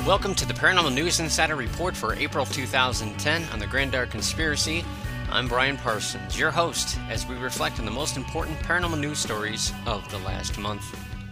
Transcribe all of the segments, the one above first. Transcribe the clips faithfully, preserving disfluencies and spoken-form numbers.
Welcome to the Paranormal News Insider Report for April two thousand ten on the Grand Dark Conspiracy. I'm Brian Parsons, your host, as we reflect on the most important paranormal news stories of the last month.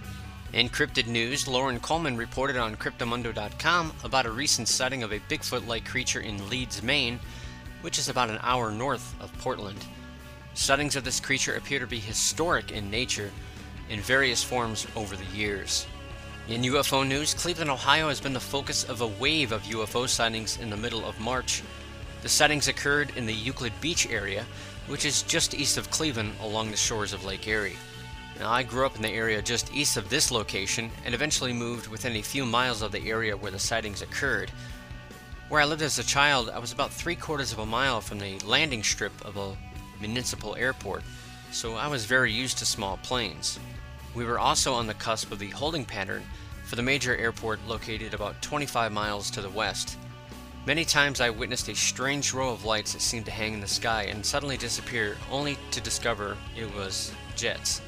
In cryptid news, Lauren Coleman reported on Cryptomundo dot com about a recent sighting of a Bigfoot-like creature in Leeds, Maine, which is about an hour north of Portland. Sightings of this creature appear to be historic in nature, in various forms over the years. In U F O news, Cleveland, Ohio has been the focus of a wave of U F O sightings in the middle of March. The sightings occurred in the Euclid Beach area, which is just east of Cleveland along the shores of Lake Erie. Now, I grew up in the area just east of this location and eventually moved within a few miles of the area where the sightings occurred. Where I lived as a child, I was about three quarters of a mile from the landing strip of a municipal airport, so I was very used to small planes. We were also on the cusp of the holding pattern for the major airport located about twenty-five miles to the west. Many times I witnessed a strange row of lights that seemed to hang in the sky and suddenly disappear, only to discover it was jets.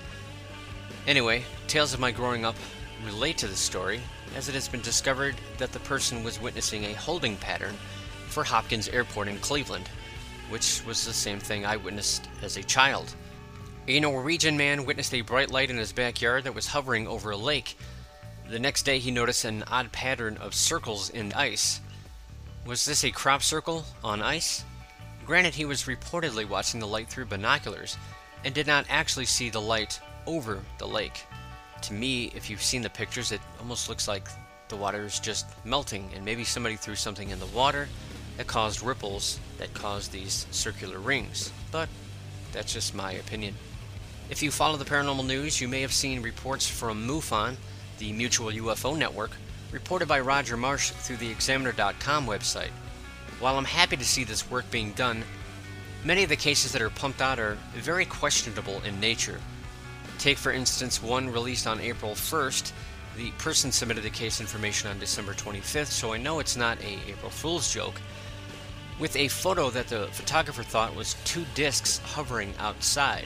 Anyway, tales of my growing up relate to this story, as it has been discovered that the person was witnessing a holding pattern for Hopkins Airport in Cleveland, which was the same thing I witnessed as a child. A Norwegian man witnessed a bright light in his backyard that was hovering over a lake. The next day he noticed an odd pattern of circles in ice. Was this a crop circle on ice? Granted, he was reportedly watching the light through binoculars and did not actually see the light over the lake. To me, if you've seen the pictures, it almost looks like the water is just melting and maybe somebody threw something in the water that caused ripples that caused these circular rings. But that's just my opinion. If you follow the paranormal news, you may have seen reports from MUFON, the Mutual U F O Network, reported by Roger Marsh through the Examiner dot com website. While I'm happy to see this work being done, many of the cases that are pumped out are very questionable in nature. Take, for instance, one released on April first. The person submitted the case information on December twenty-fifth, so I know it's not a April Fool's joke, with a photo that the photographer thought was two discs hovering outside.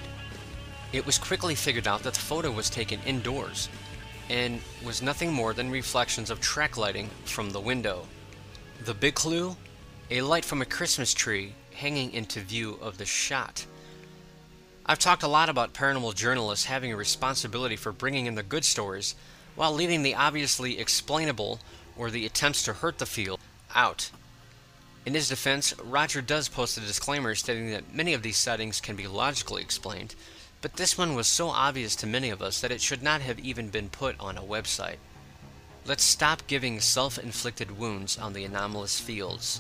It was quickly figured out that the photo was taken indoors and was nothing more than reflections of track lighting from the window. The big clue? A light from a Christmas tree hanging into view of the shot. I've talked a lot about paranormal journalists having a responsibility for bringing in the good stories while leaving the obviously explainable or the attempts to hurt the field out. In his defense, Roger does post a disclaimer stating that many of these sightings can be logically explained, but this one was so obvious to many of us that it should not have even been put on a website. Let's stop giving self-inflicted wounds on the anomalous fields.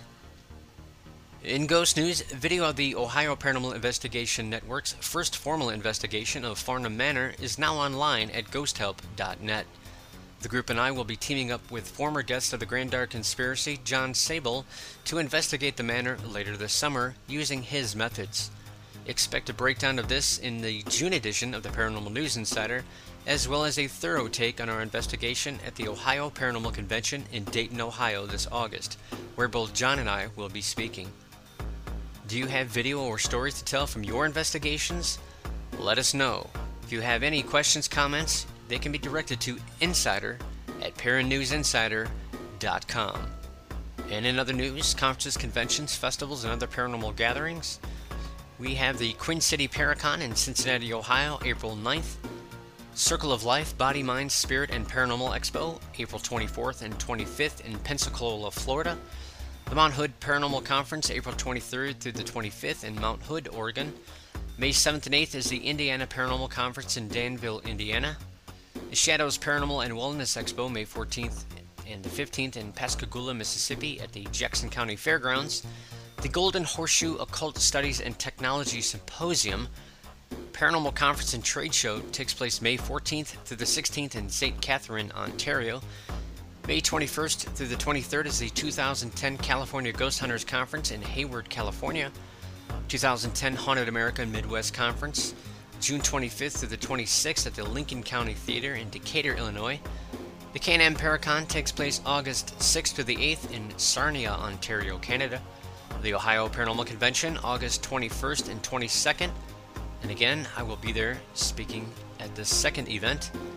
In ghost news, video of the Ohio Paranormal Investigation Network's first formal investigation of Farnham Manor is now online at ghost help dot net. The group and I will be teaming up with former guest of the Grand Dark Conspiracy, John Sable, to investigate the manor later this summer using his methods. Expect a breakdown of this in the June edition of the Paranormal News Insider, as well as a thorough take on our investigation at the Ohio Paranormal Convention in Dayton, Ohio this August, where both John and I will be speaking. Do you have video or stories to tell from your investigations? Let us know. If you have any questions, comments, they can be directed to insider at paranews insider dot com. And in other news, conferences, conventions, festivals, and other paranormal gatherings, we have the Queen City Paracon in Cincinnati, Ohio, April ninth. Circle of Life, Body, Mind, Spirit, and Paranormal Expo, April twenty-fourth and twenty-fifth in Pensacola, Florida. The Mount Hood Paranormal Conference, April twenty-third through the twenty-fifth in Mount Hood, Oregon. May seventh and eighth is the Indiana Paranormal Conference in Danville, Indiana. The Shadows Paranormal and Wellness Expo, May fourteenth and the fifteenth in Pascagoula, Mississippi at the Jackson County Fairgrounds. The Golden Horseshoe Occult Studies and Technology Symposium, Paranormal Conference and Trade Show, takes place May fourteenth through the sixteenth in Saint Catherine, Ontario. May twenty-first through the twenty-third is the two thousand ten California Ghost Hunters Conference in Hayward, California. two thousand ten Haunted America Midwest Conference, June twenty-fifth through the twenty-sixth at the Lincoln County Theater in Decatur, Illinois. The Can-Am Paracon takes place August sixth to the eighth in Sarnia, Ontario, Canada. The Ohio Paranormal Convention, August twenty-first and twenty-second. And again, I will be there speaking at the second event.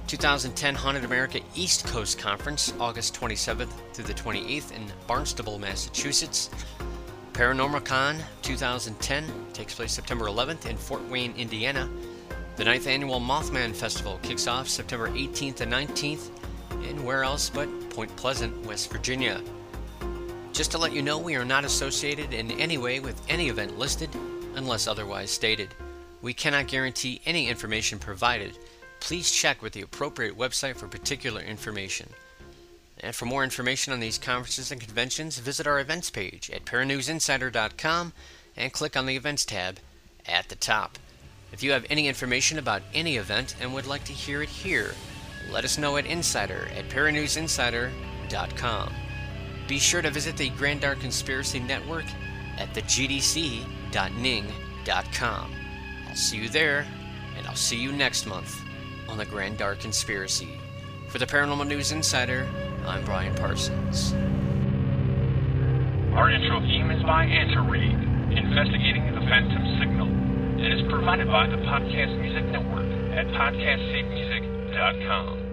twenty ten Haunted America East Coast Conference, August twenty-seventh through the twenty-eighth in Barnstable, Massachusetts. Paranormal Con twenty ten takes place September eleventh in Fort Wayne, Indiana. The ninth Annual Mothman Festival kicks off September eighteenth and nineteenth in where else but Point Pleasant, West Virginia. Just to let you know, we are not associated in any way with any event listed unless otherwise stated. We cannot guarantee any information provided. Please check with the appropriate website for particular information. And for more information on these conferences and conventions, visit our events page at paranews insider dot com and click on the events tab at the top. If you have any information about any event and would like to hear it here, let us know at insider at paranews insider dot com. Be sure to visit the Grand Dark Conspiracy Network at the g d c dot ning dot com. I'll see you there, and I'll see you next month on the Grand Dark Conspiracy. For the Paranormal News Insider, I'm Brian Parsons. Our intro theme is by Anti-Raid, Investigating the Phantom Signal, and is provided by the Podcast Music Network at podcast safe music dot com.